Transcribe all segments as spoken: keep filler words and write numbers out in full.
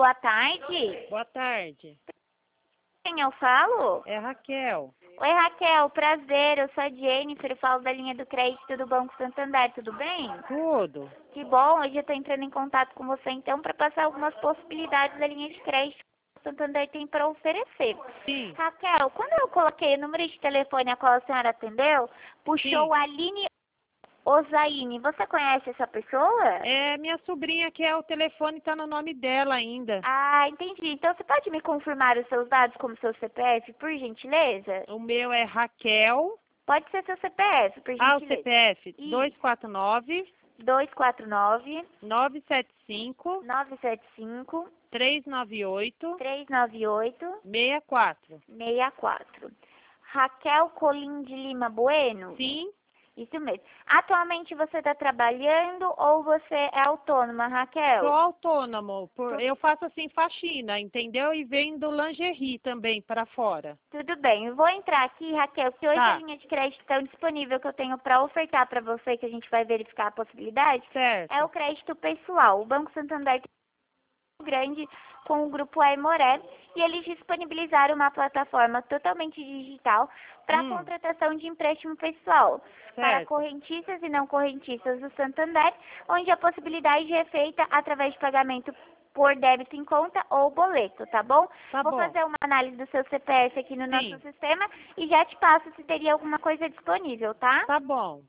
boa tarde. Boa tarde. Quem eu falo? É Raquel. Oi, Raquel, prazer. Eu sou a Jennifer, eu falo da linha do crédito do Banco Santander, tudo bem? Tudo. Que bom, hoje eu estou entrando em contato com você então para passar algumas possibilidades da linha de crédito que o Santander tem para oferecer. Sim. Raquel, quando eu coloquei o número de telefone a qual a senhora atendeu, puxou Sim. a Aline Ozaine. Você conhece essa pessoa? É minha sobrinha que é o telefone tá no nome dela ainda. Ah, entendi. Então você pode me confirmar os seus dados como seu C P F, por gentileza? O meu é Raquel. Pode ser seu C P F, por Ah, o gentileza. C P F Isso. dois quatro nove, dois quatro nove, nove sete cinco, nove sete cinco, três nove oito, três nove oito, seis quatro. seis quatro. Raquel Colim de Lima Bueno? Sim. Isso mesmo. Atualmente você está trabalhando ou você é autônoma, Raquel? Sou autônomo. Por, Tu- eu faço assim faxina, entendeu? E vendo lingerie também para fora. Tudo bem. Eu vou entrar aqui, Raquel, que hoje Tá. a linha de crédito tão disponível que eu tenho para ofertar para você, que a gente vai verificar a possibilidade, Certo. é o crédito pessoal. O Banco Santander grande com o grupo Aimoré e eles disponibilizaram uma plataforma totalmente digital para Hum. contratação de empréstimo pessoal para Certo. correntistas e não correntistas do Santander, onde a possibilidade é feita através de pagamento por débito em conta ou boleto, tá bom? Tá Vou bom. fazer uma análise do seu C P F aqui no Sim. nosso sistema e já te passo se teria alguma coisa disponível, tá? Tá bom.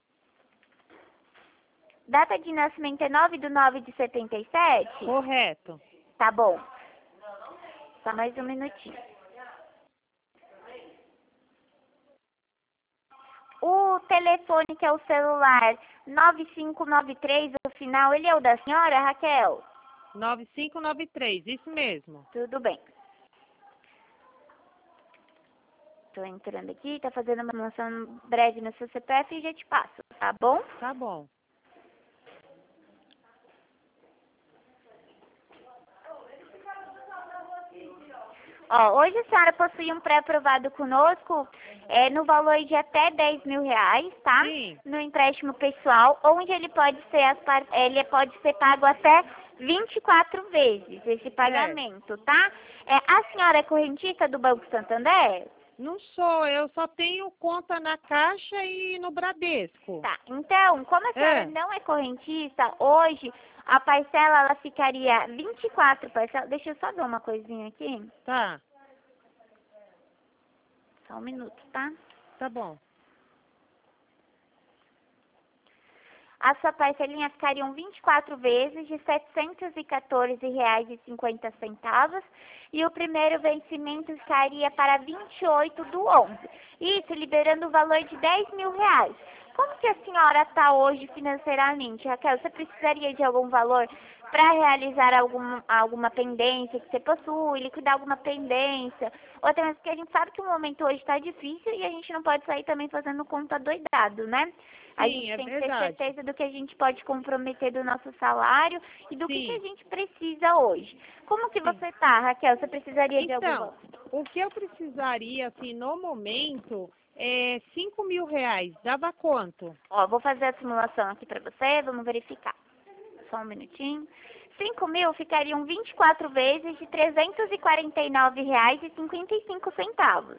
Data de nascimento é nove de nove de setenta e sete? Correto. Tá bom. Só mais um minutinho. O telefone que é o celular nove cinco nove três, o final, ele é o da senhora, Raquel? nove cinco nove três, isso mesmo. Tudo bem. Tô entrando aqui, tá fazendo uma simulação breve no seu C P F e já te passo, tá bom? Tá bom. Ó, hoje a senhora possui um pré-aprovado conosco é, no valor de até dez mil reais, tá? Sim. No empréstimo pessoal, onde ele pode ser, as par- ele pode ser pago até vinte e quatro vezes, esse pagamento, tá? É, a senhora é correntista do Banco Santander? Não sou, eu só tenho conta na Caixa e no Bradesco. Tá, então, como a senhora É. não é correntista, hoje a parcela ela ficaria vinte e quatro parcelas. Deixa eu só ver uma coisinha aqui. Tá, Só um minuto, tá? tá bom. A sua parcelinha ficariam vinte e quatro vezes de setecentos e quatorze reais e cinquenta centavos e o primeiro vencimento ficaria para vinte e oito do onze. Isso liberando o valor de dez mil reais. Como que a senhora está hoje financeiramente, Raquel? Você precisaria de algum valor para realizar algum, alguma pendência que você possui, liquidar alguma pendência? Ou até mesmo porque a gente sabe que o momento hoje está difícil e a gente não pode sair também fazendo conta doidado, né? A Sim, gente é tem que verdade. ter certeza do que a gente pode comprometer do nosso salário e do que, Sim. que a gente precisa hoje. Como que Sim. você tá, Raquel? Você precisaria de algum Então, valor? o que eu precisaria, assim, no momento, é cinco mil reais. Dava quanto? Ó, vou fazer a simulação aqui para você, vamos verificar. Só um minutinho. cinco mil ficariam vinte e quatro vezes de trezentos e quarenta e nove reais e cinquenta e cinco centavos.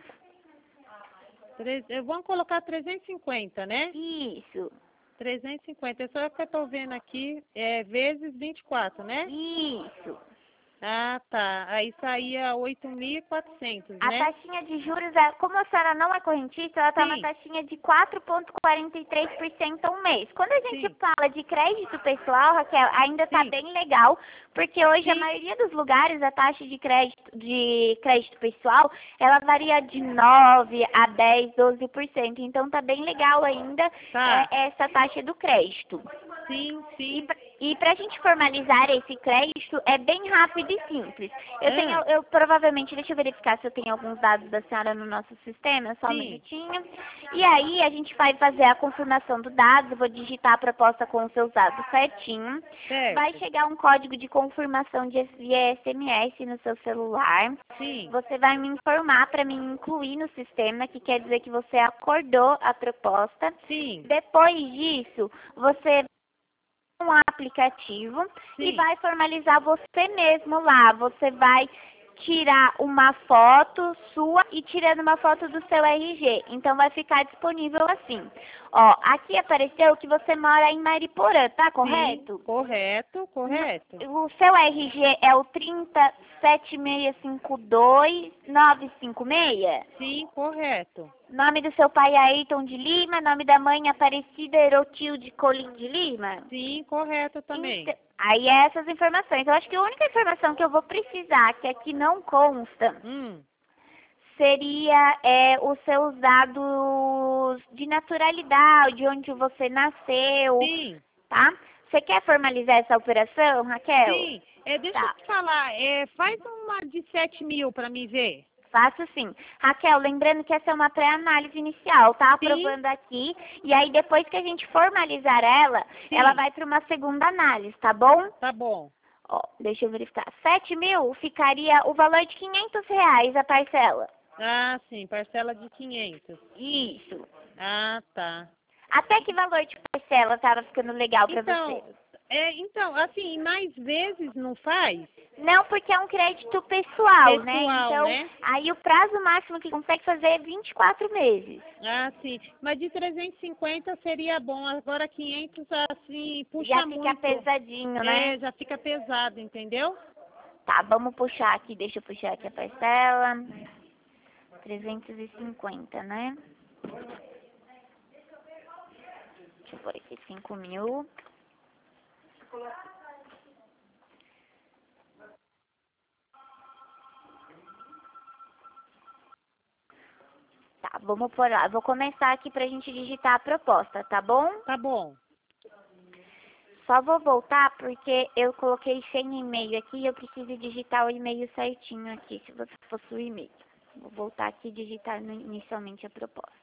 Tre- eh, Vamos colocar trezentos e cinquenta, né? Isso, trezentos e cinquenta. Só que eu tô vendo aqui, é vezes vinte e quatro, né? isso. Ah, tá. Aí saía oito mil e quatrocentos, A né? taxinha de juros, é, como a senhora não é correntista, ela está uma Sim. taxinha de quatro vírgula quarenta e três por cento ao mês. Quando a gente Sim. fala de crédito pessoal, Raquel, ainda está Sim. bem legal, porque hoje a Sim. maioria dos lugares a taxa de crédito, de crédito pessoal, ela varia de nove a dez, doze por cento. Então está bem legal ainda Tá. é, essa taxa do crédito. Sim, E sim. pra, e pra gente formalizar esse crédito é bem rápido e simples. Eu Ah. tenho, eu provavelmente, deixa eu verificar se eu tenho alguns dados da senhora no nosso sistema, só um Sim. minutinho. E aí a gente vai fazer a confirmação do dado, eu vou digitar a proposta com os seus dados certinho. Certo. Vai chegar um código de confirmação de via S M S no seu celular. Sim. Você vai me informar para me incluir no sistema, que quer dizer que você acordou a proposta. Sim. Depois disso, você um aplicativo e Sim. vai formalizar você mesmo lá. Você vai tirar uma foto sua e tirando uma foto do seu R G. Então vai ficar disponível assim. Ó, aqui apareceu que você mora em Mariporã, tá correto? Sim, correto, correto. O seu R G é o trinta, sete seis cinco dois, nove cinco seis? Sim, correto. Nome do seu pai é Ayrton de Lima, nome da mãe é Aparecida Erotil de Colim de Lima? Sim, correto também. Então, aí é essas informações. Eu acho que a única informação que eu vou precisar, que aqui não consta, Hum. seria é, os seus dados de naturalidade, onde você nasceu, Sim, tá? Você quer formalizar essa operação, Raquel? sim. É, deixa Tá, eu te falar, é, faz uma de sete mil para mim ver. faço sim. Raquel, lembrando que essa é uma pré-análise inicial, tá? Sim, Aprovando aqui. E aí, depois que a gente formalizar ela, sim. ela vai para uma segunda análise, tá bom? Tá bom. Ó, deixa eu verificar. sete mil ficaria o valor de quinhentos reais a parcela. Ah, sim, parcela de quinhentos. Isso. Ah, tá. Até que valor de parcela tava ficando legal pra Então, você? é, então, assim, mais vezes não faz? Não, porque é um crédito pessoal, né? Pessoal, Então, né? aí o prazo máximo que consegue fazer é vinte e quatro meses. Ah, sim. Mas de trezentos e cinquenta seria bom. Agora quinhentos, assim, puxa Já fica muito. pesadinho, né? É, já fica pesado, entendeu? Tá, vamos puxar aqui, deixa eu puxar aqui a parcela. trezentos e cinquenta, né? Deixa eu pôr aqui cinco mil. Tá, vamos por lá. Vou começar aqui pra gente digitar a proposta, tá bom? Tá bom. Só vou voltar porque eu coloquei sem e-mail aqui e eu preciso digitar o e-mail certinho aqui, se você fosse o e-mail. Vou voltar aqui e digitar no- inicialmente a proposta.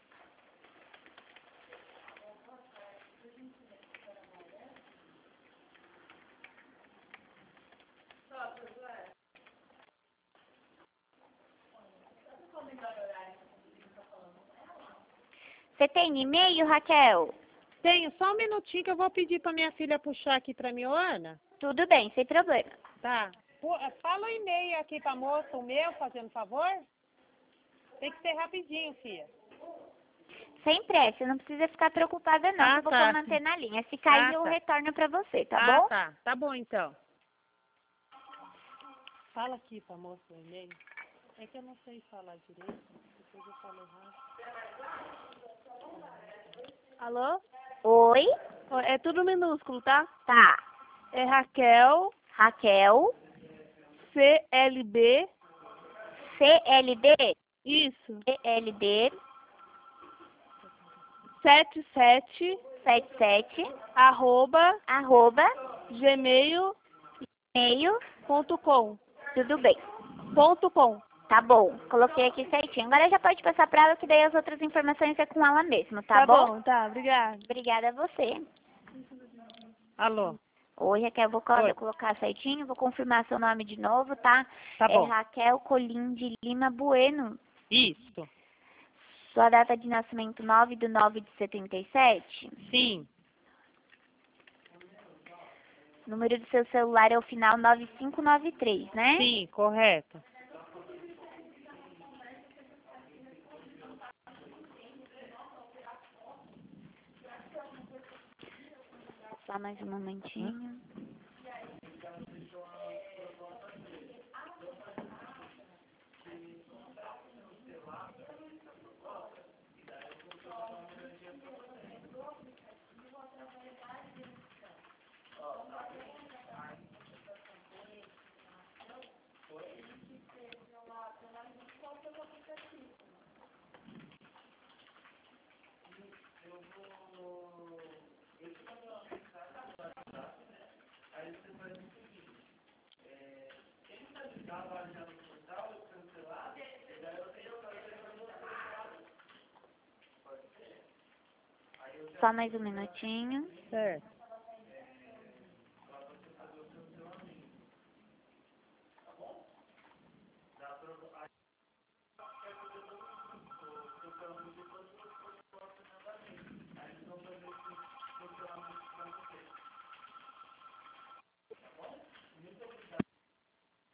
Você tem e-mail, Raquel? Tenho só um minutinho que eu vou pedir pra minha filha puxar aqui pra mim, ô Ana. Tudo bem, sem problema. Tá. Pô, fala o e-mail aqui pra moça, o meu, fazendo favor. Tem que ser rapidinho, filha. Sem pressa, não precisa ficar preocupada não, Ah, que eu vou tá. manter na linha. Se cair, Ah, eu tá. retorno pra você, tá Ah, bom? tá. Tá bom, então. Fala aqui pra moça o e-mail. É que eu não sei falar direito, depois eu falo errado. Alô? Oi? É tudo minúsculo, tá? Tá. É Raquel, Raquel, C L B, C L D, isso, C L D, sete sete, sete sete, arroba, arroba, gmail e-mail, ponto com. tudo bem. Ponto com. Tá bom, coloquei aqui certinho. Agora já pode passar pra ela, que daí as outras informações é com ela mesmo, tá, Tá bom, tá, obrigada. Obrigada a você. Alô? Oi, Raquel, vou colo- Oi. colocar certinho, vou confirmar seu nome de novo, tá? Tá É bom. Raquel Colim de Lima Bueno. Isso. Sua data de nascimento nove de nove de setenta e sete. Sim. O número do seu celular é o final nove cinco nove três, né? Sim, correto. Só mais um momentinho. Só mais um minutinho. Certo.